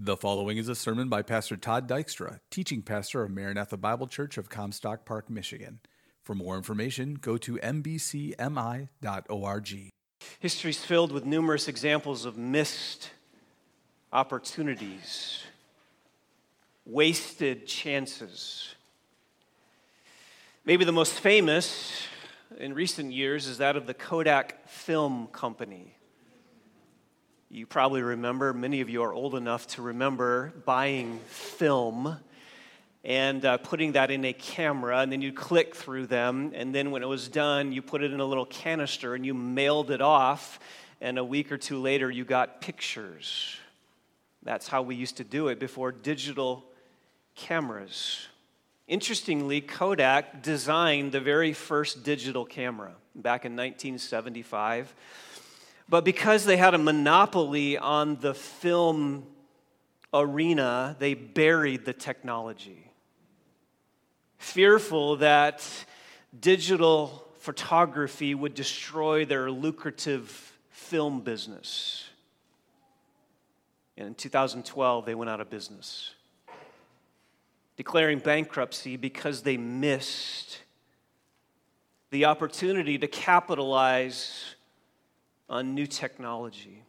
The following is a sermon by Pastor Todd Dykstra, teaching pastor of Maranatha Bible Church of Comstock Park, Michigan. For more information, go to mbcmi.org. History's filled with numerous examples of missed opportunities, wasted chances. Maybe the most famous in recent years is that of the Kodak Film Company. You probably remember, many of you are old enough to remember buying film and putting that in a camera, and then you click through them, and then when it was done, you put it in a little canister and you mailed it off, and a week or two later, you got pictures. That's how we used to do it before digital cameras. Interestingly, Kodak designed the very first digital camera back in 1975. But because they had a monopoly on the film arena, they buried the technology. Fearful that digital photography would destroy their lucrative film business. And in 2012, they went out of business, declaring bankruptcy because they missed the opportunity to capitalize on new technology.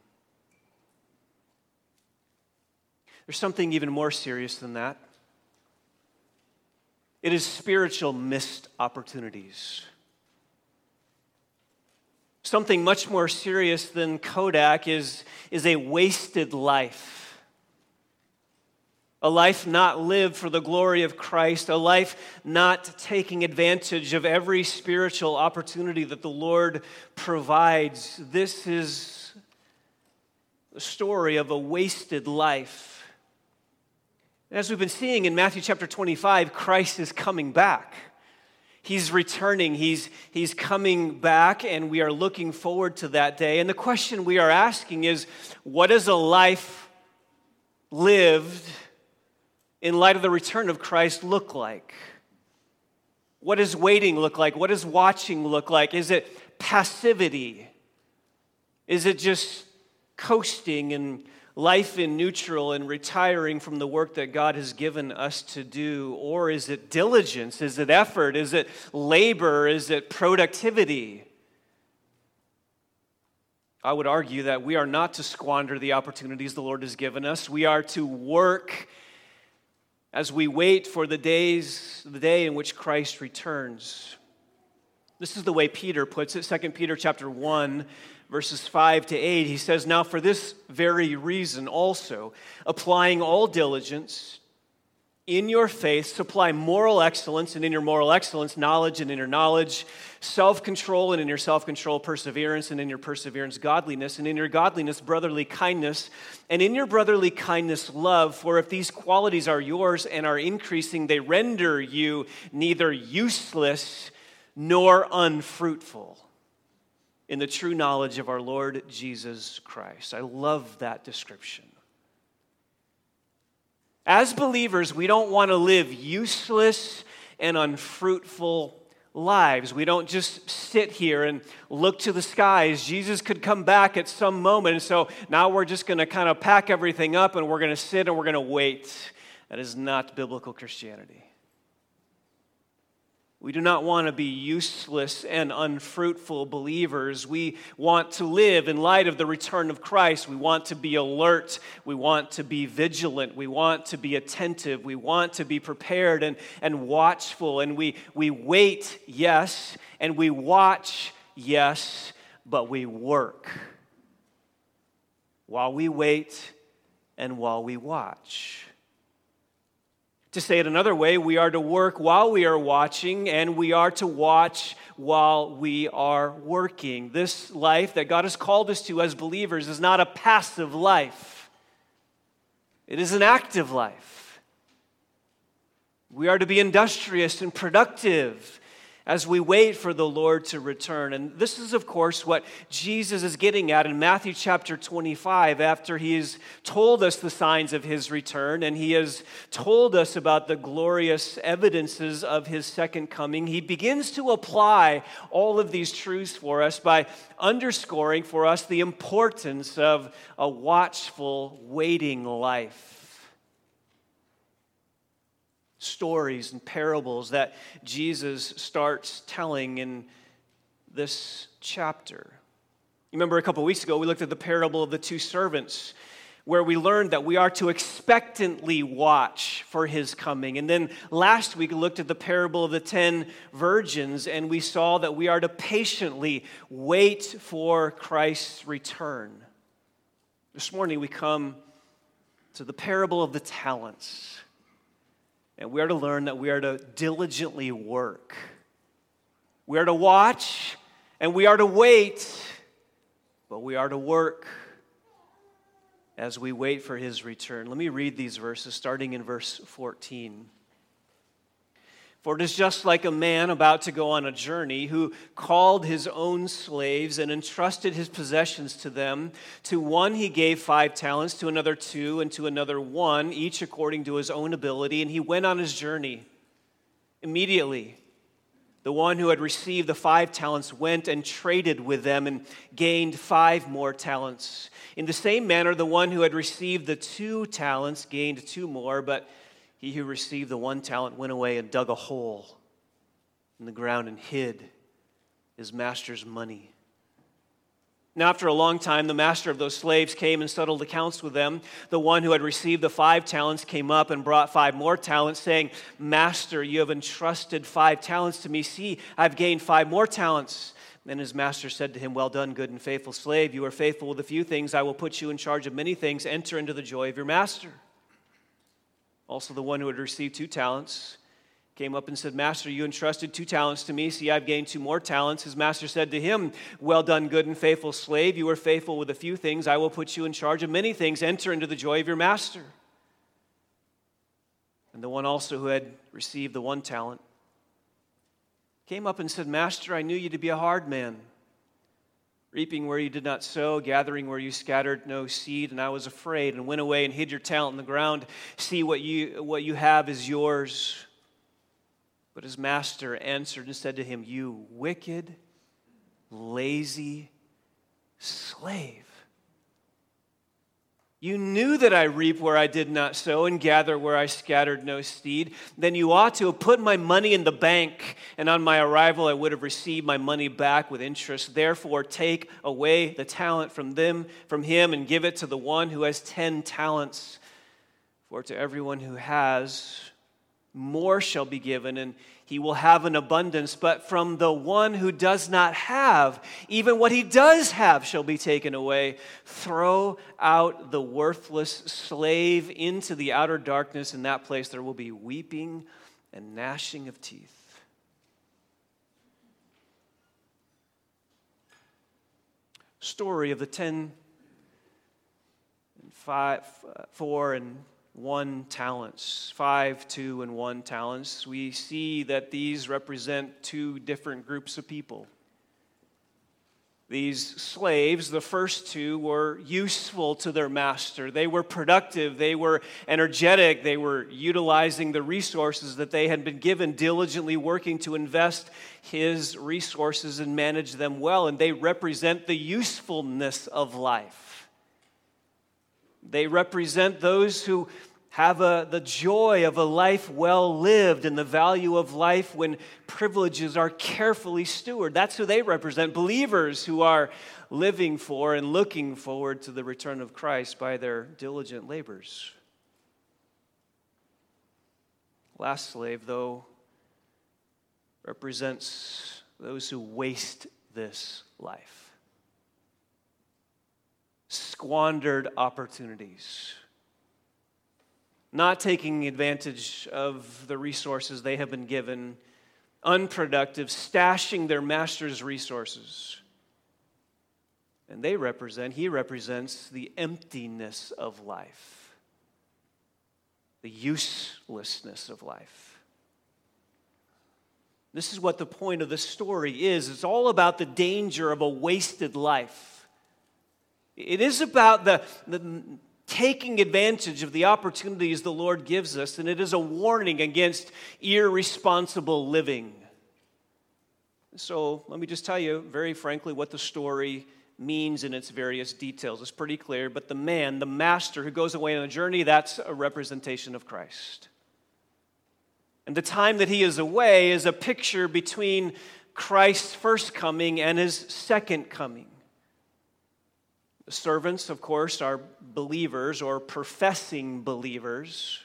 There's something even more serious than that. It is spiritual missed opportunities. Something much more serious than Kodak is a wasted life. A life not lived for the glory of Christ, a life not taking advantage of every spiritual opportunity that the Lord provides. This is the story of a wasted life. As we've been seeing in Matthew chapter 25, Christ is coming back. He's returning, he's coming back, and we are looking forward to that day. And the question we are asking is, what is a life lived in light of the return of Christ look like? What does waiting look like? What does watching look like? Is it passivity? Is it just coasting and life in neutral and retiring from the work that God has given us to do? Or is it diligence? Is it effort? Is it labor? Is it productivity? I would argue that we are not to squander the opportunities the Lord has given us. We are to work as we wait for the day in which Christ returns. This is the way Peter puts it, 2 Peter chapter 1, verses 5 to 8. He says, "Now for this very reason also, applying all diligence, in your faith supply moral excellence, and in your moral excellence knowledge, and in your knowledge self-control, and in your self-control perseverance, and in your perseverance godliness, and in your godliness brotherly kindness, and in your brotherly kindness love. For if these qualities are yours and are increasing, they render you neither useless nor unfruitful in the true knowledge of our Lord Jesus Christ." I love that description. As believers, we don't want to live useless and unfruitful lives. We don't just sit here and look to the skies. Jesus could come back at some moment, and so now we're just going to kind of pack everything up and we're going to sit and we're going to wait. That is not biblical Christianity. We do not want to be useless and unfruitful believers. We want to live in light of the return of Christ. We want to be alert. We want to be vigilant. We want to be attentive. We want to be prepared and watchful. And we wait, yes, and we watch, yes, but we work while we wait and while we watch. To say it another way, we are to work while we are watching, and we are to watch while we are working. This life that God has called us to as believers is not a passive life. It is an active life. We are to be industrious and productive as we wait for the Lord to return. And this is, of course, what Jesus is getting at in Matthew chapter 25, after he has told us the signs of his return, and he has told us about the glorious evidences of his second coming. He begins to apply all of these truths for us by underscoring for us the importance of a watchful, waiting life. stories and parables that Jesus starts telling in this chapter. You remember a couple weeks ago, we looked at the parable of the two servants, where we learned that we are to expectantly watch for his coming. And then last week, we looked at the parable of the 10 virgins, and we saw that we are to patiently wait for Christ's return. This morning, we come to the parable of the talents, and we are to learn that we are to diligently work. We are to watch, and we are to wait, but we are to work as we wait for his return. Let me read these verses, starting in verse 14. For it is just like a man about to go on a journey who called his own slaves and entrusted his possessions to them. To one he gave 5 talents, to another 2, and to another 1, each according to his own ability, and he went on his journey. Immediately, the one who had received the 5 talents went and traded with them and gained 5 more talents. In the same manner, the one who had received the 2 talents gained 2 more, but he who received the 1 talent went away and dug a hole in the ground and hid his master's money. Now, after a long time, the master of those slaves came and settled accounts with them. The one who had received the 5 talents came up and brought 5 more talents, saying, Master, you have entrusted 5 talents to me. See, I've gained 5 more talents. Then his master said to him, Well done, good and faithful slave. You are faithful with a few things. I will put you in charge of many things. Enter into the joy of your master. Also, the one who had received 2 talents came up and said, Master, you entrusted 2 talents to me. See, I've gained 2 more talents. His master said to him, Well done, good and faithful slave. You are faithful with a few things. I will put you in charge of many things. Enter into the joy of your master. And the one also who had received the 1 talent came up and said, Master, I knew you to be a hard man, reaping where you did not sow, gathering where you scattered no seed, and I was afraid and went away and hid your talent in the ground. See, what you have is yours. But his master answered and said to him, You wicked, lazy slave. You knew that I reap where I did not sow and gather where I scattered no seed. Then you ought to have put my money in the bank, and on my arrival I would have received my money back with interest. Therefore take away the talent from him, and give it to the one who has 10 talents. For to everyone who has, more shall be given, and he will have an abundance. But from the one who does not have, even what he does have shall be taken away. Throw out the worthless slave into the outer darkness. In that place there will be weeping and gnashing of teeth. Story of the 10 and 4 and 1 talents, 5, 2, and 1 talents. We see that these represent 2 different groups of people. These slaves, the first 2, were useful to their master. They were productive. They were energetic. They were utilizing the resources that they had been given, diligently working to invest his resources and manage them well. And they represent the usefulness of life. They represent those who have the joy of a life well lived and the value of life when privileges are carefully stewarded. That's who they represent, believers who are living for and looking forward to the return of Christ by their diligent labors. Last slave, though, represents those who waste this life. Squandered opportunities, not taking advantage of the resources they have been given, unproductive, stashing their master's resources. And he represents the emptiness of life, the uselessness of life. This is what the point of the story is. It's all about the danger of a wasted life. It is about the taking advantage of the opportunities the Lord gives us, and it is a warning against irresponsible living. So let me just tell you very frankly what the story means in its various details. It's pretty clear, but the man, the master who goes away on a journey, that's a representation of Christ. And the time that he is away is a picture between Christ's first coming and his second coming. The servants, of course, are believers or professing believers.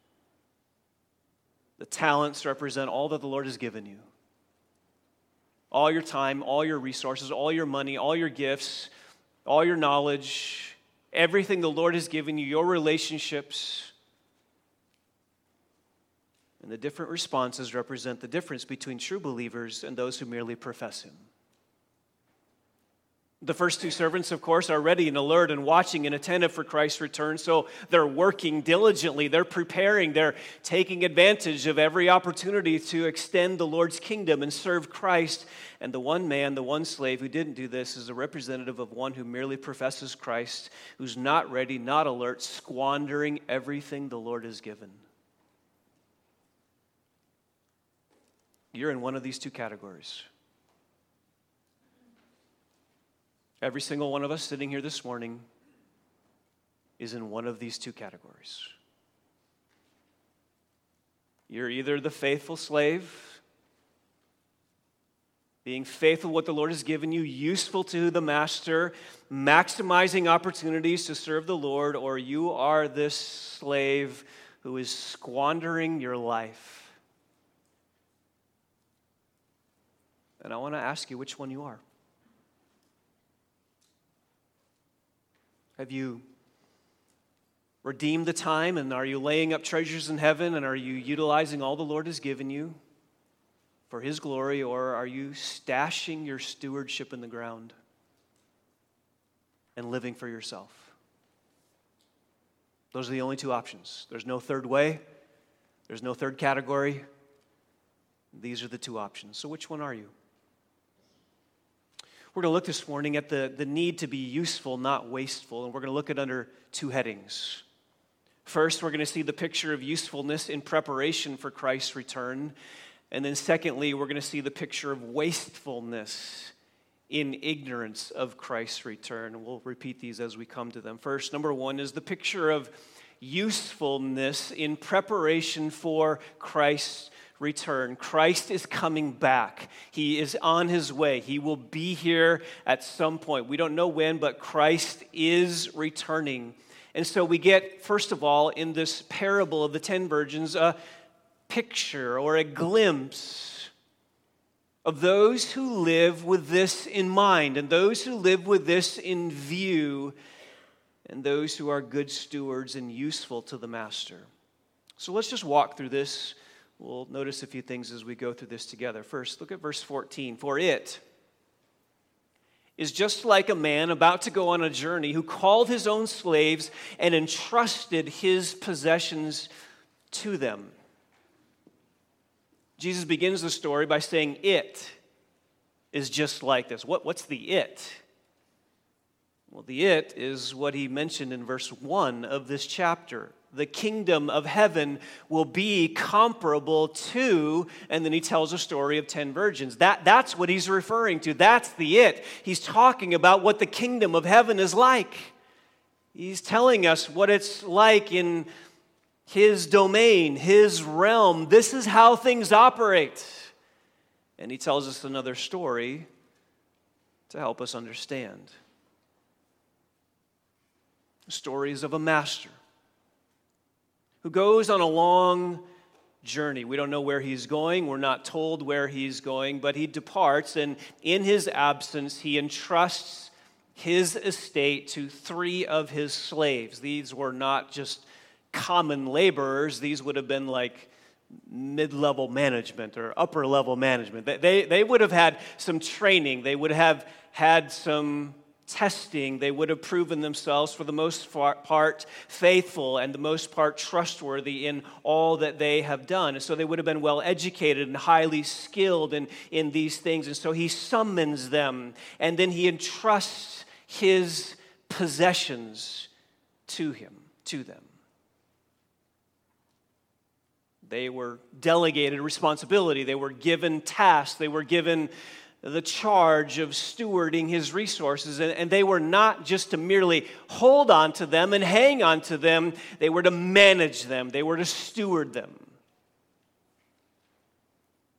The talents represent all that the Lord has given you. All your time, all your resources, all your money, all your gifts, all your knowledge, everything the Lord has given you, your relationships. And the different responses represent the difference between true believers and those who merely profess him. The first two servants, of course, are ready and alert and watching and attentive for Christ's return, so they're working diligently, they're preparing, they're taking advantage of every opportunity to extend the Lord's kingdom and serve Christ. And the one man, the one slave who didn't do this is a representative of one who merely professes Christ, who's not ready, not alert, squandering everything the Lord has given. You're in one of these two categories. Every single one of us sitting here this morning is in one of these two categories. You're either the faithful slave, being faithful what the Lord has given you, useful to the master, maximizing opportunities to serve the Lord, or you are this slave who is squandering your life. And I want to ask you which one you are. Have you redeemed the time, and are you laying up treasures in heaven, and are you utilizing all the Lord has given you for his glory, or are you stashing your stewardship in the ground and living for yourself? Those are the only two options. There's no third way. There's no third category. These are the two options. So which one are you? We're going to look this morning at the need to be useful, not wasteful, and we're going to look at under two headings. First, we're going to see the picture of usefulness in preparation for Christ's return, and then secondly, we're going to see the picture of wastefulness in ignorance of Christ's return, and we'll repeat these as we come to them. First, number one is the picture of usefulness in preparation for Christ's return. Christ is coming back. He is on his way. He will be here at some point. We don't know when, but Christ is returning. And so we get, first of all, in this parable of the 10 virgins, a picture or a glimpse of those who live with this in mind, and those who live with this in view, and those who are good stewards and useful to the master. So let's just walk through this. We'll notice a few things as we go through this together. First, look at verse 14. For it is just like a man about to go on a journey who called his own slaves and entrusted his possessions to them. Jesus begins the story by saying it is just like this. What's the it? Well, the it is what he mentioned in verse 1 of this chapter. The kingdom of heaven will be comparable to, and then he tells a story of 10 virgins. That's what he's referring to. That's the it. He's talking about what the kingdom of heaven is like. He's telling us what it's like in his domain, his realm. This is how things operate. And he tells us another story to help us understand. Stories of a master who goes on a long journey. We don't know where he's going. We're not told where he's going, but he departs, and in his absence, he entrusts his estate to 3 of his slaves. These were not just common laborers. These would have been like mid-level management or upper-level management. They would have had some training. They would have had some testing. They would have proven themselves for the most part faithful and the most part trustworthy in all that they have done. And so they would have been well educated and highly skilled in these things. And so he summons them, and then he entrusts his possessions to them. They were delegated responsibility. They were given tasks. They were given the charge of stewarding his resources, and they were not just to merely hold on to them and hang on to them. They were to manage them. They were to steward them.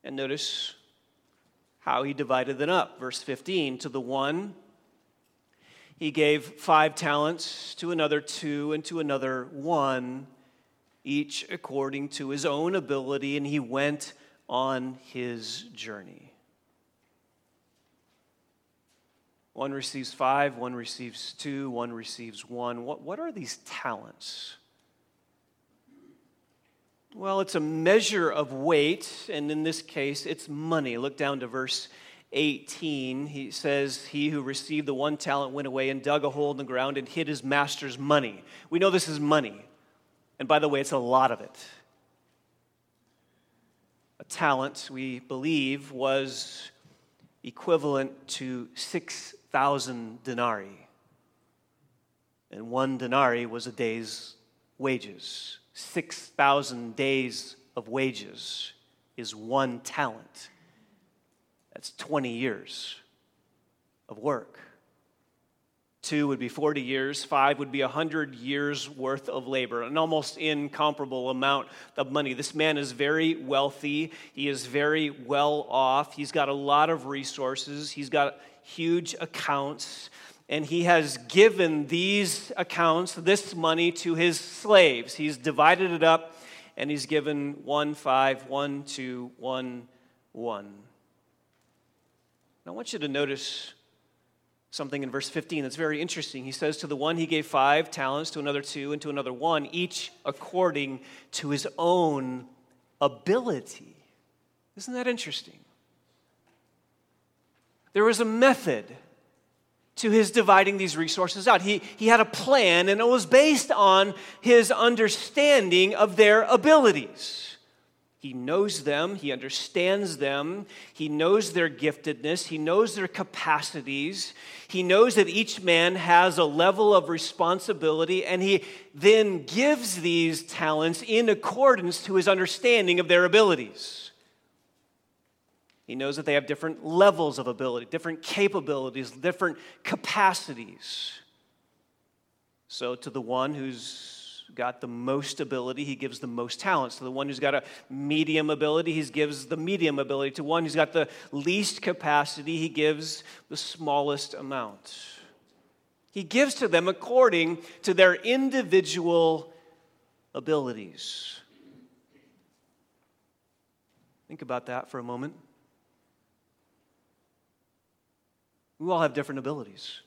And notice how he divided them up. Verse 15, to the one he gave 5 talents, to another 2, and to another 1, each according to his own ability, and he went on his journey. One receives 5, one receives 2, one receives 1. What are these talents? Well, it's a measure of weight, and in this case, it's money. Look down to verse 18. He says, he who received the 1 talent went away and dug a hole in the ground and hid his master's money. We know this is money. And by the way, it's a lot of it. A talent, we believe, was equivalent to 6,000 denarii. And 1 denarii was a day's wages. 6,000 days of wages is 1 talent. That's 20 years of work. 2 would be 40 years. 5 would be 100 years worth of labor, an almost incomparable amount of money. This man is very wealthy. He is very well off. He's got a lot of resources. He's got huge accounts. And he has given these accounts, this money, to his slaves. He's divided it up, and he's given 1, 5, 1, 2, 1, 1. Now, I want you to notice something in verse 15 that's very interesting. He says, to the one he gave 5 talents, to another 2, and to another 1, each according to his own ability. Isn't that interesting? There was a method to his dividing these resources out. He had a plan, and it was based on his understanding of their abilities. He knows them, he understands them, he knows their giftedness, he knows their capacities, he knows that each man has a level of responsibility, and he then gives these talents in accordance to his understanding of their abilities. He knows that they have different levels of ability, different capabilities, different capacities. So to the one who's got the most ability, he gives the most talents. To the one who's got a medium ability, he gives the medium ability. To one who's got the least capacity, he gives the smallest amount. He gives to them according to their individual abilities. Think about that for a moment. We all have different abilities.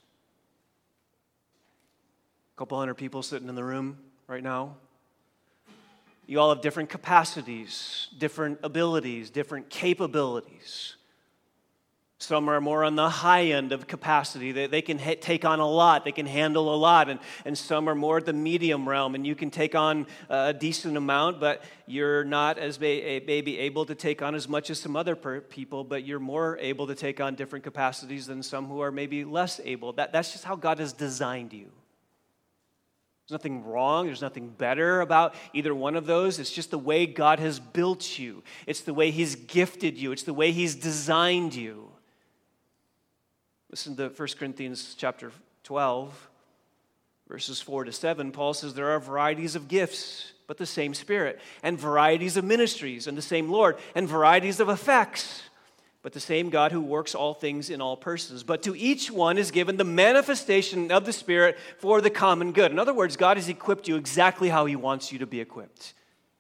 A couple hundred people sitting in the room right now. You all have different capacities, different abilities, different capabilities. Some are more on the high end of capacity. They can take on a lot. They can handle a lot. And some are more at the medium realm. And you can take on a decent amount, but you're not as maybe able to take on as much as some other people, but you're more able to take on different capacities than some who are maybe less able. That's just how God has designed you. There's nothing wrong. There's nothing better about either one of those. It's just the way God has built you. It's the way He's gifted you. It's the way He's designed you. Listen to 1 Corinthians chapter 12, verses 4 to 7. Paul says there are varieties of gifts, but the same Spirit, and varieties of ministries, and the same Lord, and varieties of effects, but the same God who works all things in all persons. But to each one is given the manifestation of the Spirit for the common good. In other words, God has equipped you exactly how He wants you to be equipped.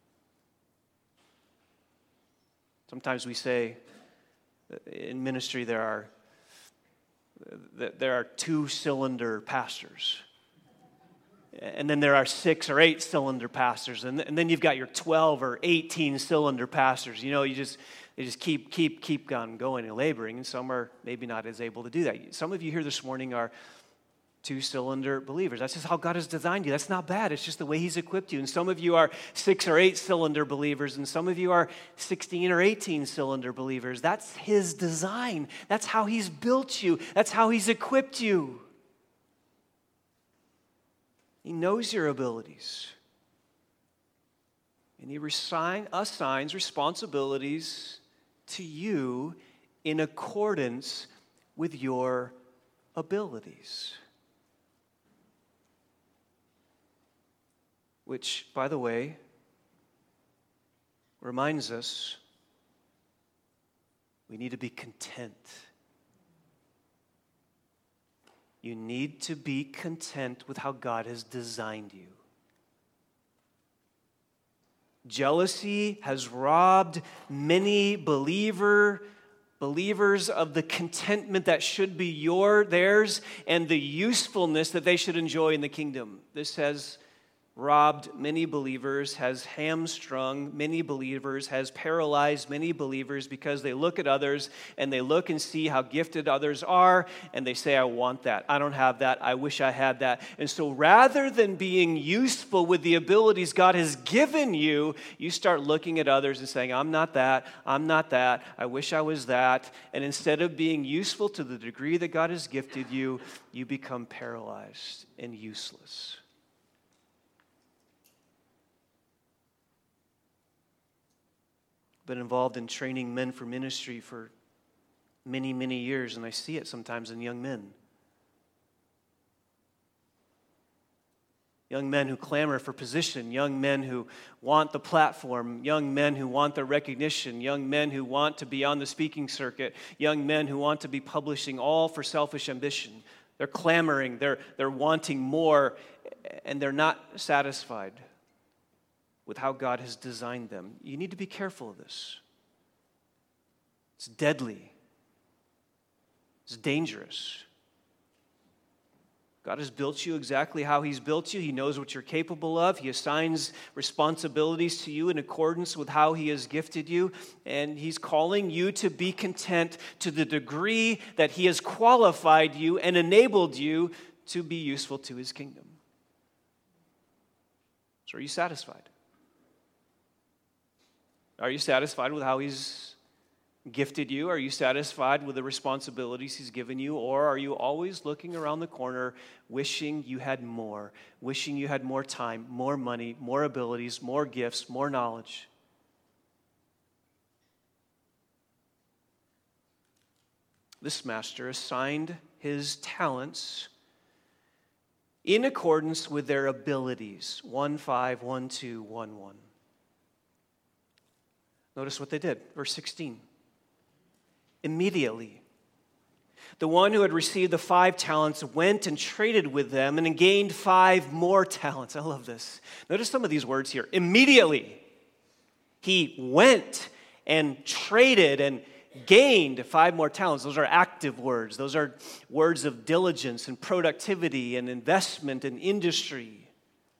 Sometimes we say in ministry there are 2-cylinder pastors. And then there are 6 or 8-cylinder pastors. And then you've got your 12 or 18-cylinder pastors. You know, they just keep on going and laboring. And some are maybe not as able to do that. Some of you here this morning are 2-cylinder believers. That's just how God has designed you. That's not bad. It's just the way He's equipped you. And some of you are 6 or 8-cylinder believers, and some of you are 16 or 18-cylinder believers. That's His design. That's how He's built you. That's how He's equipped you. He knows your abilities. And He assigns responsibilities to you in accordance with your abilities. Which, by the way, reminds us We need to be content. You need to be content with how God has designed you. Jealousy has robbed many believers of the contentment that should be theirs and the usefulness that they should enjoy in the kingdom. This has robbed many believers, has hamstrung many believers, has paralyzed many believers because they look at others and they look and see how gifted others are and they say, I want that. I don't have that. I wish I had that. And so rather than being useful with the abilities God has given you, you start looking at others and saying, I'm not that. I'm not that. I wish I was that. And instead of being useful to the degree that God has gifted you, you become paralyzed and useless. Been involved in training men for ministry for many, many years, and I see it sometimes in young men. Young men who clamor for position, young men who want the platform, young men who want the recognition, young men who want to be on the speaking circuit, young men who want to be publishing, all for selfish ambition. They're clamoring, they're wanting more, and they're not satisfied with how God has designed them. You need to be careful of this. It's deadly. It's dangerous. God has built you exactly how He's built you. He knows what you're capable of. He assigns responsibilities to you in accordance with how He has gifted you. And He's calling you to be content to the degree that He has qualified you and enabled you to be useful to His kingdom. So are you satisfied? Are you satisfied with how He's gifted you? Are you satisfied with the responsibilities He's given you? Or are you always looking around the corner, wishing you had more, wishing you had more time, more money, more abilities, more gifts, more knowledge? This master assigned his talents in accordance with their abilities. 1:5, 1:2, 1:1. Notice what they did. Verse 16. Immediately, the one who had received the 5 talents went and traded with them and gained 5 more talents. I love this. Notice some of these words here. Immediately, he went and traded and gained 5 more talents. Those are active words. Those are words of diligence and productivity and investment and industry.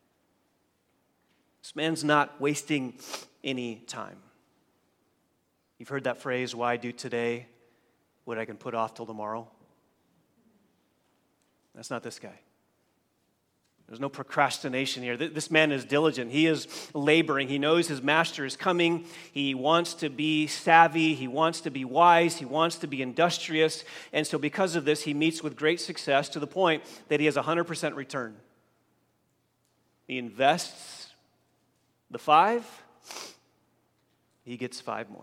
This man's not wasting any time. You've heard that phrase, why do today what I can put off till tomorrow? That's not this guy. There's no procrastination here. This man is diligent. He is laboring. He knows his master is coming. He wants to be savvy. He wants to be wise. He wants to be industrious. And so because of this, he meets with great success to the point that he has 100% return. He invests the 5. He gets 5 more.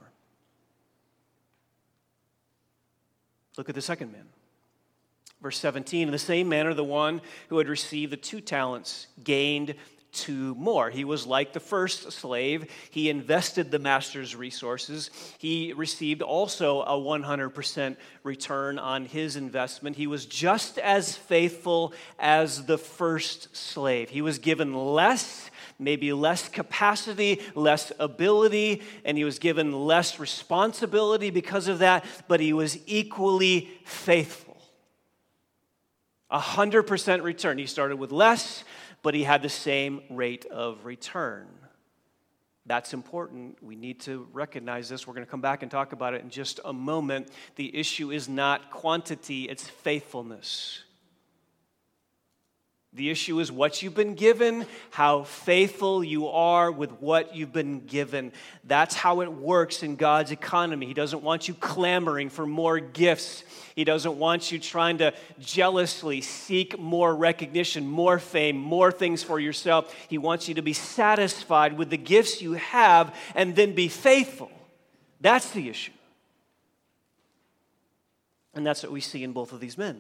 Look at the second man. Verse 17, in the same manner, the one who had received the 2 talents gained 2 more. He was like the first slave. He invested the master's resources. He received also a 100% return on his investment. He was just as faithful as the first slave. He was given less, maybe less capacity, less ability, and he was given less responsibility because of that, but he was equally faithful. 100% return. He started with less, but he had the same rate of return. That's important. We need to recognize this. We're going to come back and talk about it in just a moment. The issue is not quantity, it's faithfulness. The issue is what you've been given, how faithful you are with what you've been given. That's how it works in God's economy. He doesn't want you clamoring for more gifts. He doesn't want you trying to jealously seek more recognition, more fame, more things for yourself. He wants you to be satisfied with the gifts you have and then be faithful. That's the issue. And that's what we see in both of these men.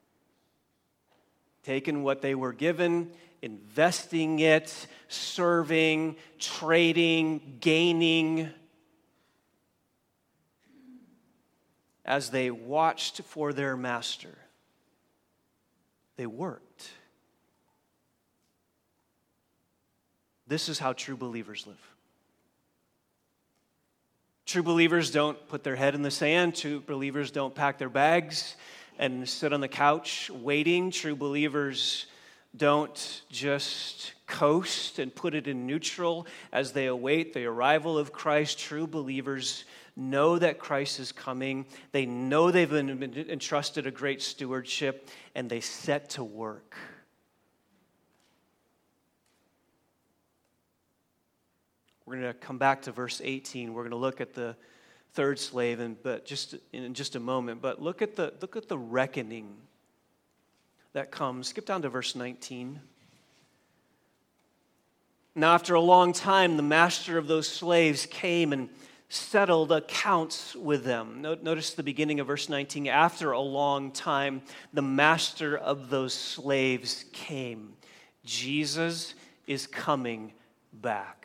Taking what they were given, investing it, serving, trading, gaining. as they watched for their master, they worked. This is how true believers live. True believers don't put their head in the sand. True believers don't pack their bags and sit on the couch waiting. True believers don't just coast and put it in neutral as they await the arrival of Christ. True believers know that Christ is coming. They know they've been entrusted a great stewardship, and they set to work. We're going to come back to verse 18. We're going to look at the third slave in just a moment. But look at the reckoning that comes. Skip down to verse 19. Now, after a long time, the master of those slaves came and settled accounts with them. Notice the beginning of verse 19. After a long time, the master of those slaves came. Jesus is coming back.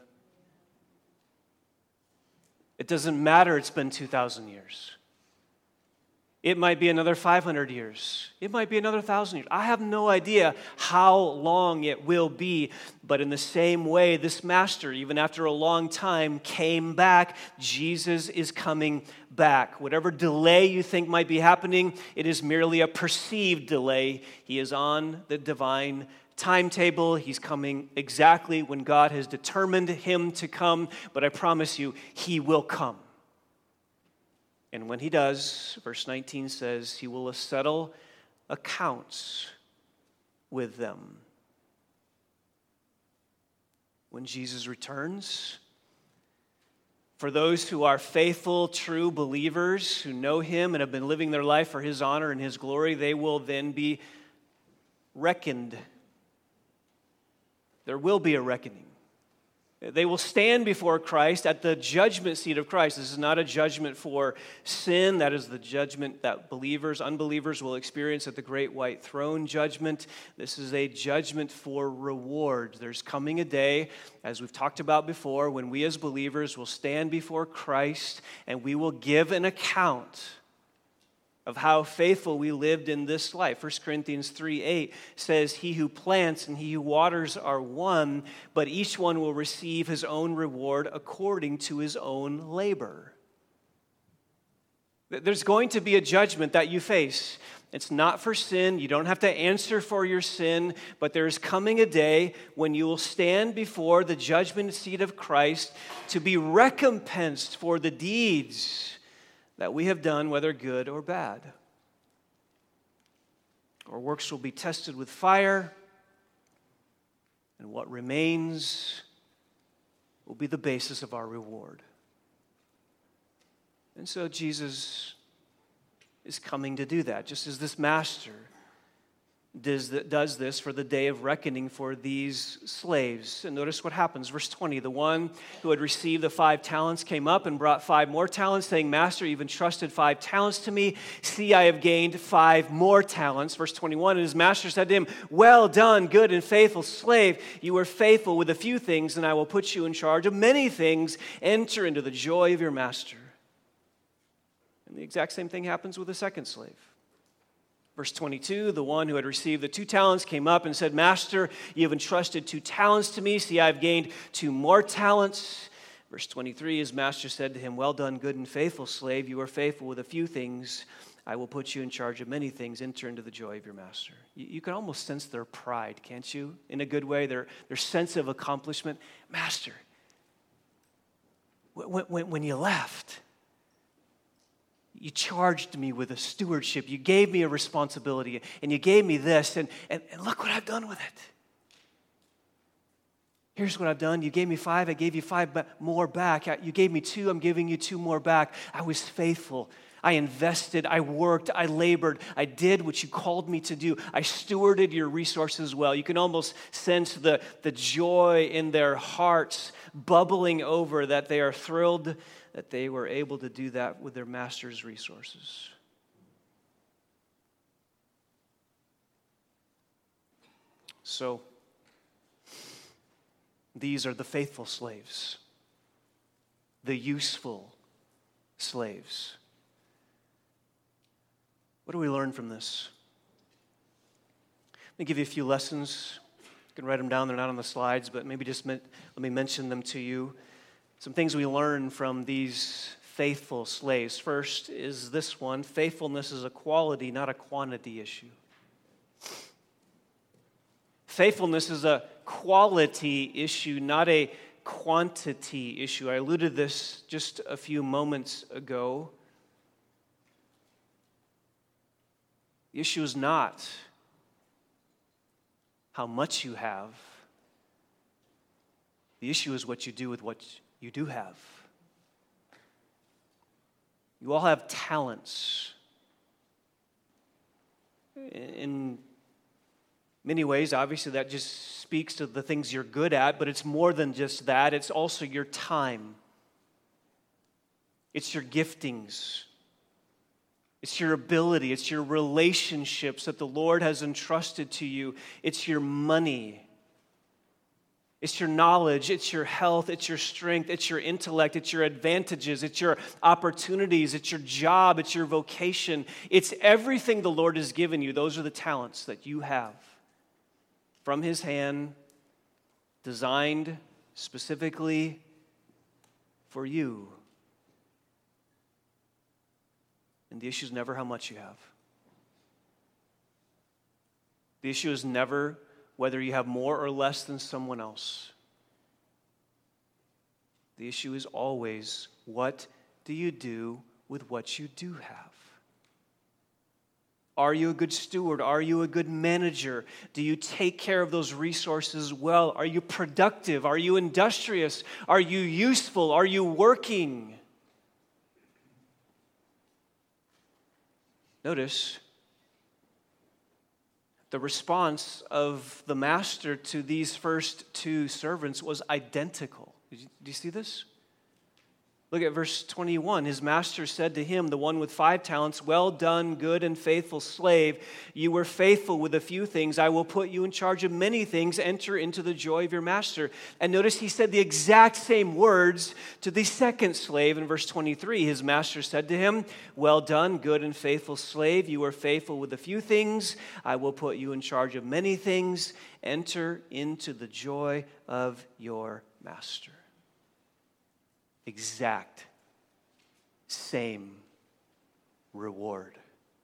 It doesn't matter, it's been 2,000 years. It might be another 500 years. It might be another 1,000 years. I have no idea how long it will be, but in the same way, this master, even after a long time, came back. Jesus is coming back. Whatever delay you think might be happening, it is merely a perceived delay. He is on the divine timetable. He's coming exactly when God has determined him to come, but I promise you, he will come. And when he does, verse 19 says, he will settle accounts with them. When Jesus returns, for those who are faithful, true believers who know him and have been living their life for his honor and his glory, they will then be reckoned. There will be a reckoning. They will stand before Christ at the judgment seat of Christ. This is not a judgment for sin. That is the judgment that unbelievers will experience at the great white throne judgment. This is a judgment for reward. There's coming a day, as we've talked about before, when we as believers will stand before Christ and we will give an account of how faithful we lived in this life. 1 Corinthians 3:8 says, he who plants and he who waters are one, but each one will receive his own reward according to his own labor. There's going to be a judgment that you face. It's not for sin. You don't have to answer for your sin, but there is coming a day when you will stand before the judgment seat of Christ to be recompensed for the deeds that we have done, whether good or bad. Our works will be tested with fire, and what remains will be the basis of our reward. And so Jesus is coming to do that, just as this master does this for the day of reckoning for these slaves. And notice what happens. Verse 20, the one who had received the 5 talents came up and brought 5 more talents, saying, Master, you've entrusted 5 talents to me. See, I have gained 5 more talents. Verse 21, and his master said to him, well done, good and faithful slave. You were faithful with a few things, and I will put you in charge of many things. Enter into the joy of your master. And the exact same thing happens with the second slave. Verse 22, the one who had received the 2 talents came up and said, Master, you have entrusted 2 talents to me. See, I have gained 2 more talents. Verse 23, his master said to him, well done, good and faithful slave. You are faithful with a few things. I will put you in charge of many things. Enter into the joy of your master. You can almost sense their pride, can't you? In a good way, their sense of accomplishment. Master, when you left, you charged me with a stewardship. You gave me a responsibility, and you gave me this, and look what I've done with it. Here's what I've done. You gave me 5. I gave you 5 more back. You gave me 2. I'm giving you 2 more back. I was faithful. I invested. I worked. I labored. I did what you called me to do. I stewarded your resources well. You can almost sense the joy in their hearts bubbling over, that they are thrilled that they were able to do that with their master's resources. So, these are the faithful slaves, the useful slaves. What do we learn from this? Let me give you a few lessons. You can write them down. They're not on the slides, but maybe just let me mention them to you. Some things we learn from these faithful slaves. First is this one: faithfulness is a quality, not a quantity issue. Faithfulness is a quality issue, not a quantity issue. I alluded to this just a few moments ago. The issue is not how much you have. The issue is what you do with what you do have. You all have talents. In many ways, obviously, that just speaks to the things you're good at, but it's more than just that. It's also your time. It's your giftings. It's your ability. It's your relationships that the Lord has entrusted to you. It's your money. It's your knowledge. It's your health. It's your strength. It's your intellect. It's your advantages. It's your opportunities. It's your job. It's your vocation. It's everything the Lord has given you. Those are the talents that you have from His hand, designed specifically for you. And the issue is never how much you have. The issue is never whether you have more or less than someone else. The issue is always, what do you do with what you do have? Are you a good steward? Are you a good manager? Do you take care of those resources well? Are you productive? Are you industrious? Are you useful? Are you working? Notice the response of the master to these first two servants was identical. Do you see this? Look at verse 21. His master said to him, the one with 5 talents, "Well done, good and faithful slave. You were faithful with a few things. I will put you in charge of many things. Enter into the joy of your master." And notice he said the exact same words to the second slave in verse 23. His master said to him, "Well done, good and faithful slave. You were faithful with a few things. I will put you in charge of many things. Enter into the joy of your master." Exact same reward.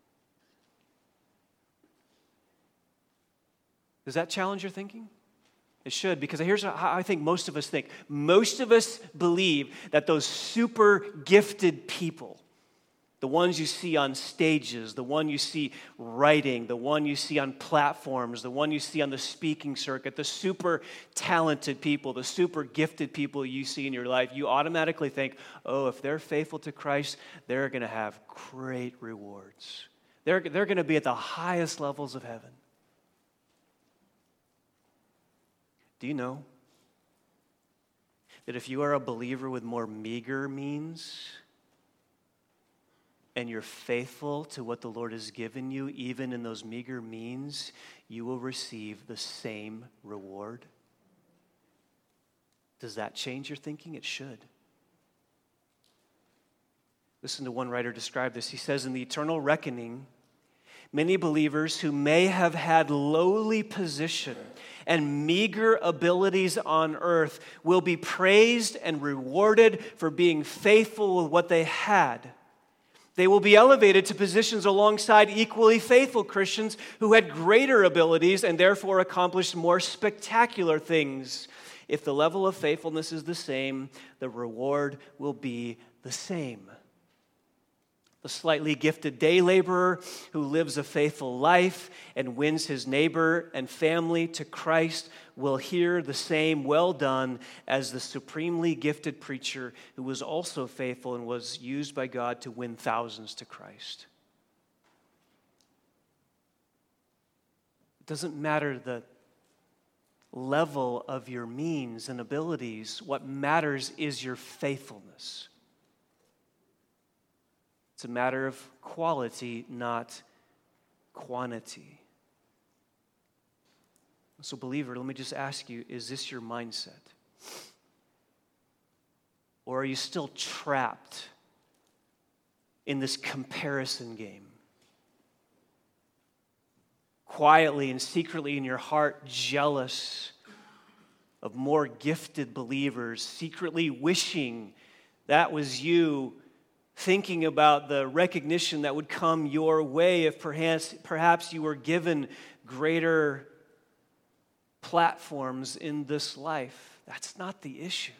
Does that challenge your thinking? It should, because here's how I think most of us think. Most of us believe that those super gifted people, the ones you see on stages, the one you see writing, the one you see on platforms, the one you see on the speaking circuit, the super talented people, the super gifted people you see in your life, you automatically think, oh, if they're faithful to Christ, they're going to have great rewards. They're going to be at the highest levels of heaven. Do you know that if you are a believer with more meager means, and you're faithful to what the Lord has given you, even in those meager means, you will receive the same reward? Does that change your thinking? It should. Listen to one writer describe this. He says, in the eternal reckoning, many believers who may have had lowly position and meager abilities on earth will be praised and rewarded for being faithful with what they had. They will be elevated to positions alongside equally faithful Christians who had greater abilities and therefore accomplished more spectacular things. If the level of faithfulness is the same, the reward will be the same. The slightly gifted day laborer who lives a faithful life and wins his neighbor and family to Christ will hear the same "well done" as the supremely gifted preacher who was also faithful and was used by God to win thousands to Christ. It doesn't matter the level of your means and abilities. What matters is your faithfulness. It's a matter of quality, not quantity. So, believer, let me just ask you, is this your mindset? Or are you still trapped in this comparison game? quietly and secretly in your heart jealous of more gifted believers, secretly wishing that was you, thinking about the recognition that would come your way if perhaps you were given greater platforms in this life. That's not the issue.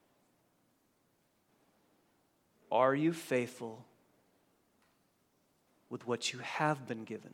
Are you faithful with what you have been given?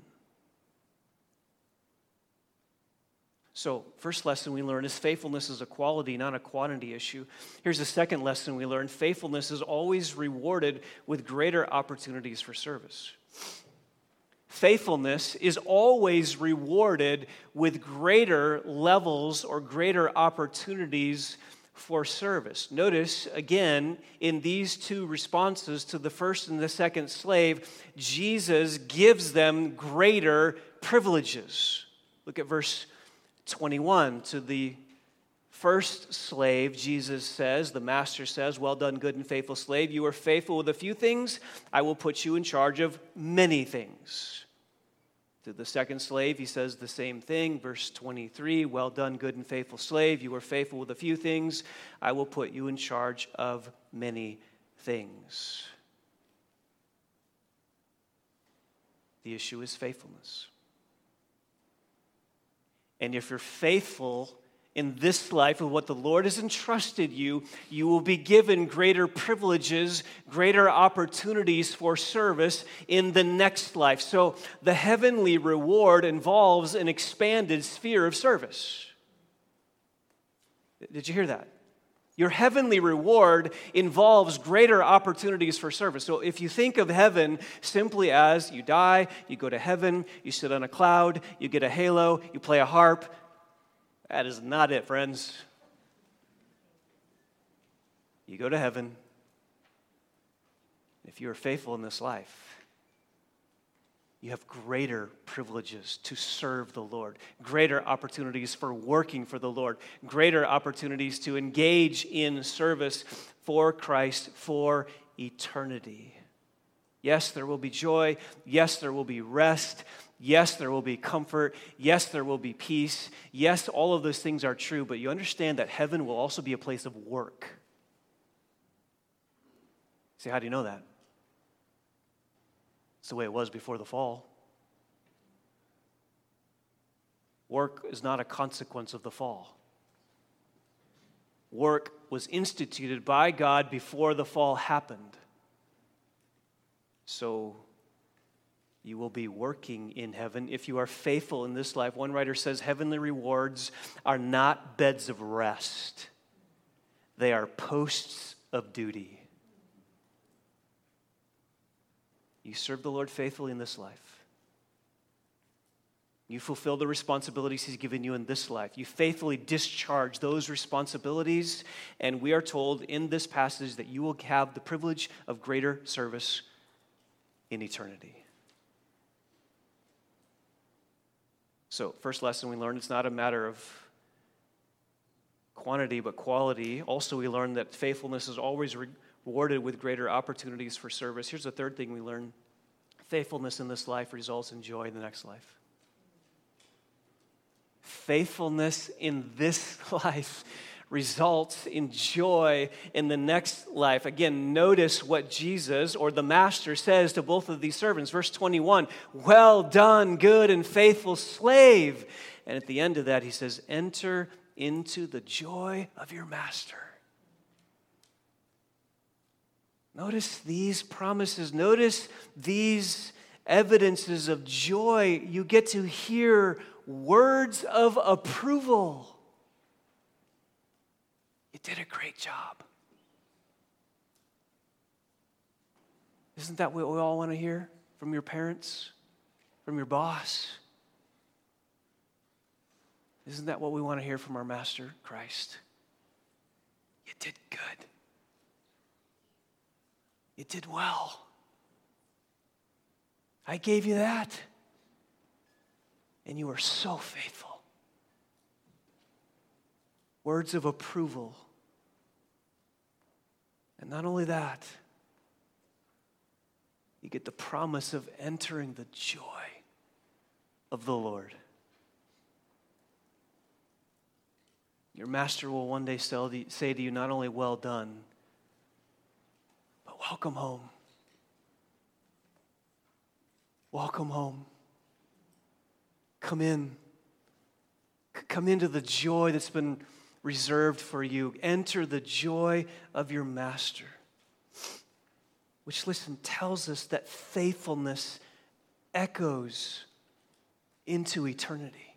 So, first lesson we learn is faithfulness is a quality, not a quantity issue. Here's the second lesson we learn. Faithfulness is always rewarded with greater opportunities for service. Faithfulness is always rewarded with greater levels or greater opportunities for service. Notice, again, in these two responses to the first and the second slave, Jesus gives them greater privileges. Look at verse 21. To the first slave, Jesus says, the master says, "Well done, good and faithful slave. You are faithful with a few things. I will put you in charge of many things." To the second slave, he says the same thing. Verse 23, "Well done, good and faithful slave. You are faithful with a few things. I will put you in charge of many things." The issue is faithfulness. And if you're faithful in this life of what the Lord has entrusted you, you will be given greater privileges, greater opportunities for service in the next life. So the heavenly reward involves an expanded sphere of service. Did you hear that? Your heavenly reward involves greater opportunities for service. So if you think of heaven simply as you die, you go to heaven, you sit on a cloud, you get a halo, you play a harp, that is not it, friends. You go to heaven. If you are faithful in this life, you have greater privileges to serve the Lord, greater opportunities for working for the Lord, greater opportunities to engage in service for Christ for eternity. Yes, there will be joy. Yes, there will be rest. Yes, there will be comfort. Yes, there will be peace. Yes, all of those things are true, but you understand that heaven will also be a place of work. See, how do you know that? It's the way it was before the fall. Work is not a consequence of the fall. Work was instituted by God before the fall happened. So you will be working in heaven if you are faithful in this life. One writer says heavenly rewards are not beds of rest. They are posts of duty. You serve the Lord faithfully in this life. You fulfill the responsibilities He's given you in this life. You faithfully discharge those responsibilities, and we are told in this passage that you will have the privilege of greater service in eternity. So, first lesson we learned, it's not a matter of quantity but quality. Also, we learned that faithfulness is always rewarded with greater opportunities for service. Here's the third thing we learn. Faithfulness in this life results in joy in the next life. Faithfulness in this life results in joy in the next life. Again, notice what Jesus or the master says to both of these servants. Verse 21, "Well done, good and faithful slave." And at the end of that, he says, "Enter into the joy of your master." Notice these promises. Notice these evidences of joy. You get to hear words of approval. You did a great job. Isn't that what we all want to hear from your parents, from your boss? Isn't that what we want to hear from our Master, Christ? You did good. You did well. I gave you that. And you were so faithful. Words of approval. And not only that, you get the promise of entering the joy of the Lord. Your master will one day say to you, not only well done, but welcome home. Welcome home. Come in. Come into the joy that's been reserved for you. Enter the joy of your master. Which, listen, tells us that faithfulness echoes into eternity.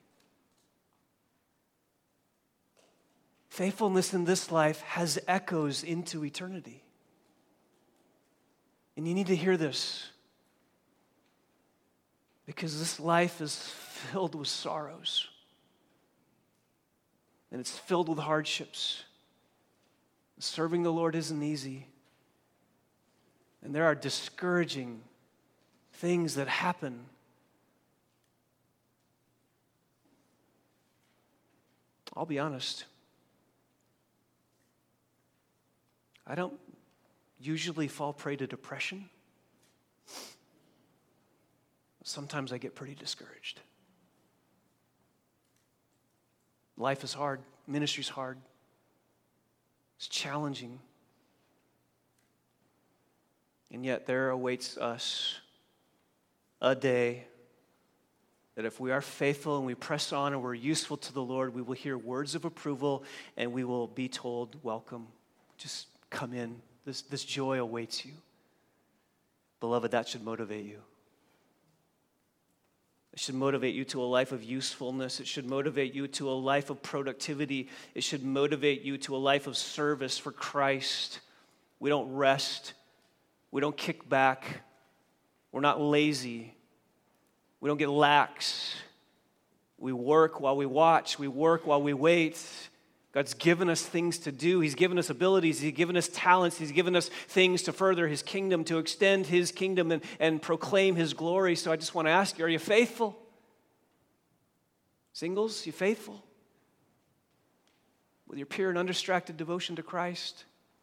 Faithfulness in this life has echoes into eternity. And you need to hear this, because this life is filled with sorrows. And it's filled with hardships. Serving the Lord isn't easy. And there are discouraging things that happen. I'll be honest. I don't usually fall prey to depression. Sometimes I get pretty discouraged. Life is hard. Ministry's hard. It's challenging. And yet there awaits us a day that if we are faithful and we press on and we're useful to the Lord, we will hear words of approval and we will be told, welcome. Just come in. This joy awaits you. Beloved, that should motivate you. It should motivate you to a life of usefulness. It should motivate you to a life of productivity. It should motivate you to a life of service for Christ. We don't rest. We don't kick back. We're not lazy. We don't get lax. We work while we watch. We work while we wait. God's given us things to do. He's given us abilities. He's given us talents. He's given us things to further His kingdom, to extend His kingdom and proclaim His glory. So I just want to ask you, are you faithful? Singles, you faithful? With your pure and undistracted devotion to Christ?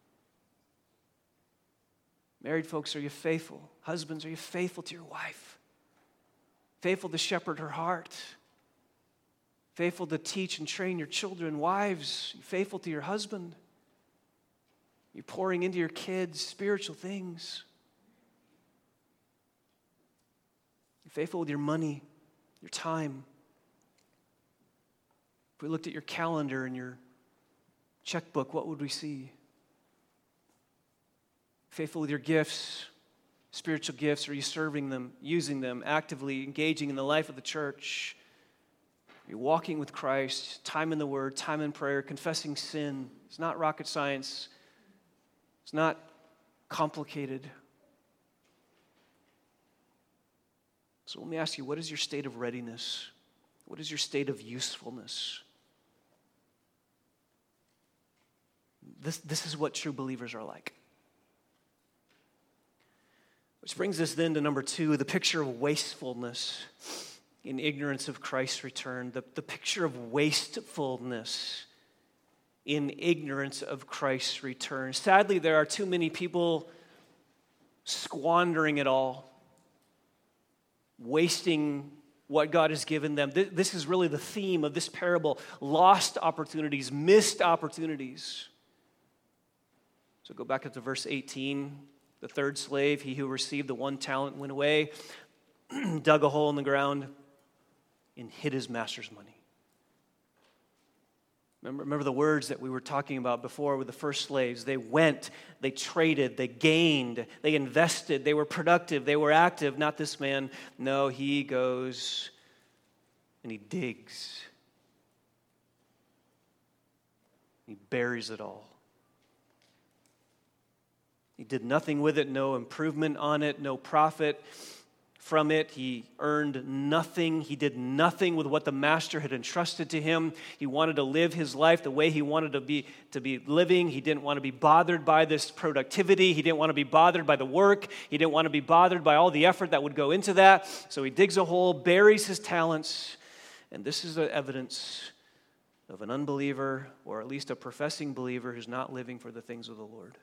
Married folks, are you faithful? Husbands, are you faithful to your wife? Faithful to shepherd her heart? Faithful to teach and train your children? Wives, you faithful to your husband? You're pouring into your kids spiritual things. You're faithful with your money, your time. If we looked at your calendar and your checkbook, what would we see? Faithful with your gifts, spiritual gifts. Are you serving them, using them, actively engaging in the life of the church? You're walking with Christ, time in the Word, time in prayer, confessing sin. It's not rocket science. It's not complicated. So let me ask you, what is your state of readiness? What is your state of usefulness? This is what true believers are like. Which brings us then to number 2, the picture of wastefulness in ignorance of Christ's return. The picture of wastefulness in ignorance of Christ's return. Sadly, there are too many people squandering it all, wasting what God has given them. This is really the theme of this parable: lost opportunities, missed opportunities. So go back up to verse 18. The third slave, he who received the 1 talent, went away, dug a hole in the ground, and hid his master's money. Remember the words that we were talking about before with the first slaves. They went, they traded, they gained, they invested, they were productive, they were active. Not this man. No, he goes and he digs. He buries it all. He did nothing with it, no improvement on it, no profit from it. He earned nothing. He did nothing with what the master had entrusted to him. He wanted to live his life the way he wanted to be living. He didn't want to be bothered by this productivity. He didn't want to be bothered by the work. He didn't want to be bothered by all the effort that would go into that. So he digs a hole, buries his talents, and this is the evidence of an unbeliever, or at least a professing believer, who's not living for the things of the Lord.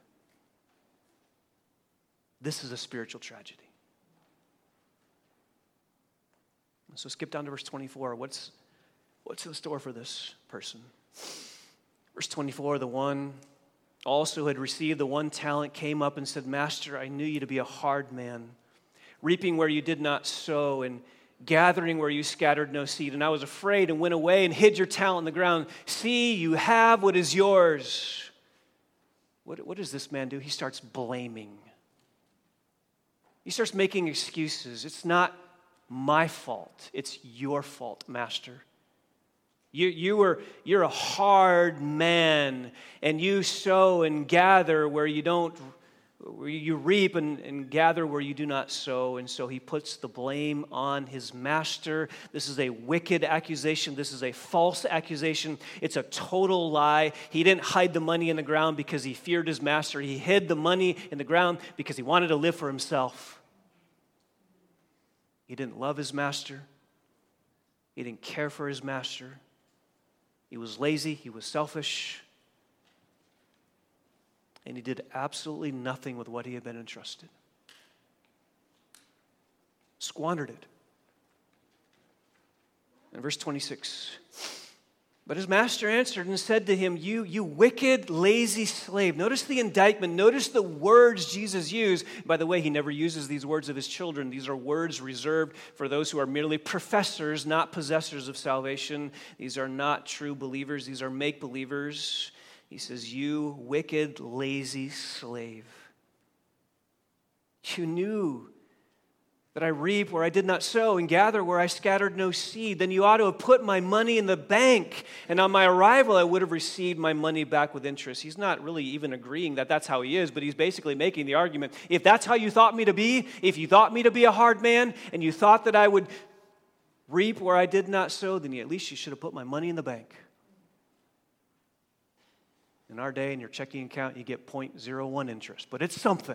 This is a spiritual tragedy. So skip down to verse 24. What's in store for this person? Verse 24, the one also who had received the 1 talent came up and said, Master, I knew you to be a hard man, reaping where you did not sow and gathering where you scattered no seed. And I was afraid and went away and hid your talent in the ground. See, you have what is yours. What does this man do? He starts blaming. He starts making excuses. It's not my fault. It's your fault, Master. You're a hard man, and you sow and gather where you reap and gather where you do not sow. And so he puts the blame on his master. This is a wicked accusation. This is a false accusation. It's a total lie. He didn't hide the money in the ground because he feared his master. He hid the money in the ground because he wanted to live for himself. He didn't love his master. He didn't care for his master. He was lazy. He was selfish. And he did absolutely nothing with what he had been entrusted. Squandered it. In verse 26, but his master answered and said to him, You wicked, lazy slave. Notice the indictment. Notice the words Jesus used. By the way, he never uses these words of his children. These are words reserved for those who are merely professors, not possessors of salvation. These are not true believers. These are make-believers. He says, You wicked, lazy slave. You knew that I reap where I did not sow and gather where I scattered no seed. Then you ought to have put my money in the bank, and on my arrival I would have received my money back with interest. He's not really even agreeing that that's how he is, but he's basically making the argument. If that's how you thought me to be, if you thought me to be a hard man, and you thought that I would reap where I did not sow, then at least you should have put my money in the bank. In our day, in your checking account, you get 0.01 interest, but it's something.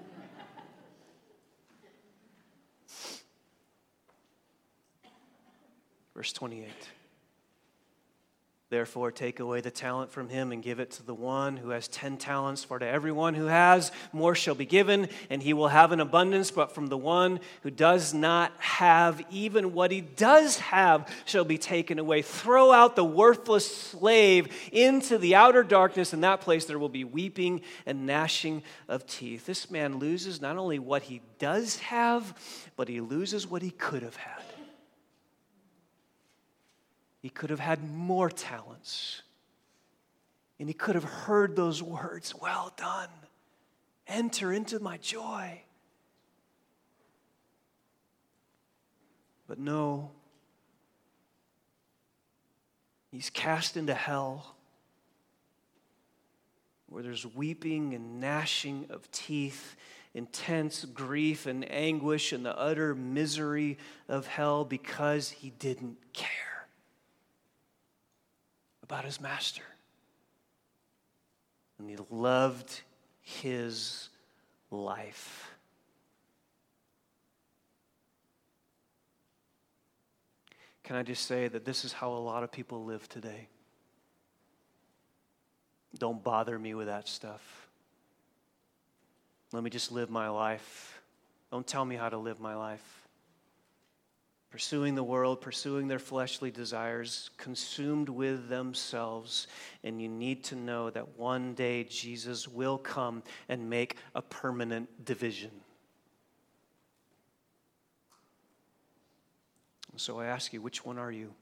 Verse 28. Therefore, take away the talent from him and give it to the one who has 10 talents. For to everyone who has, more shall be given, and he will have an abundance. But from the one who does not have, even what he does have shall be taken away. Throw out the worthless slave into the outer darkness. In that place there will be weeping and gnashing of teeth. This man loses not only what he does have, but he loses what he could have had. He could have had more talents. And he could have heard those words, well done, enter into my joy. But no, he's cast into hell where there's weeping and gnashing of teeth, intense grief and anguish and the utter misery of hell because he didn't care about his master. And he loved his life. Can I just say that this is how a lot of people live today? Don't bother me with that stuff. Let me just live my life. Don't tell me how to live my life. Pursuing the world, pursuing their fleshly desires, consumed with themselves. And you need to know that one day Jesus will come and make a permanent division. So I ask you, which one are you?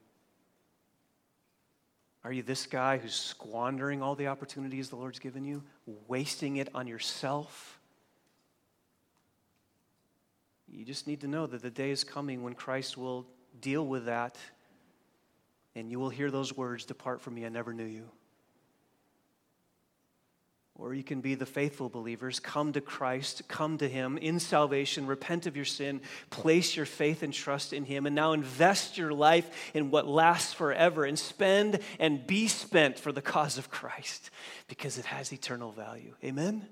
Are you this guy who's squandering all the opportunities the Lord's given you, wasting it on yourself? You just need to know that the day is coming when Christ will deal with that, and you will hear those words, "Depart from me, I never knew you." Or you can be the faithful believers, come to Christ, come to Him in salvation, repent of your sin, place your faith and trust in Him, and now invest your life in what lasts forever and spend and be spent for the cause of Christ because it has eternal value. Amen?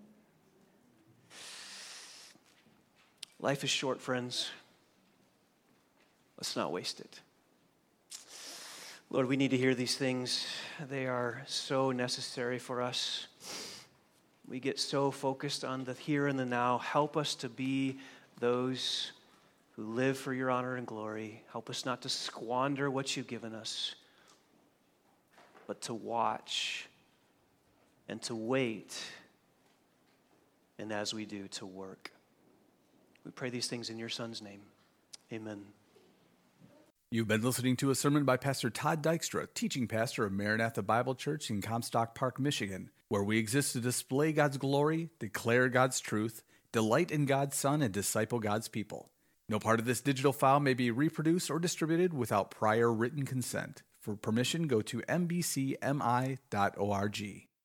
Life is short, friends. Let's not waste it. Lord, we need to hear these things. They are so necessary for us. We get so focused on the here and the now. Help us to be those who live for your honor and glory. Help us not to squander what you've given us, but to watch and to wait, and as we do, to work. We pray these things in your Son's name. Amen. You've been listening to a sermon by Pastor Todd Dykstra, teaching pastor of Maranatha Bible Church in Comstock Park, Michigan, where we exist to display God's glory, declare God's truth, delight in God's Son, and disciple God's people. No part of this digital file may be reproduced or distributed without prior written consent. For permission, go to mbcmi.org.